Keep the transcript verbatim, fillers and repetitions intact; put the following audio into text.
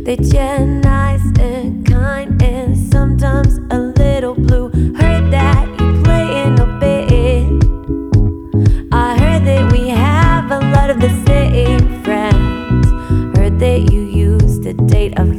that you're nice and kind and sometimes a little blue. Heard that you play in a band. I heard that we have a lot of the same friends. Heard that you used to date a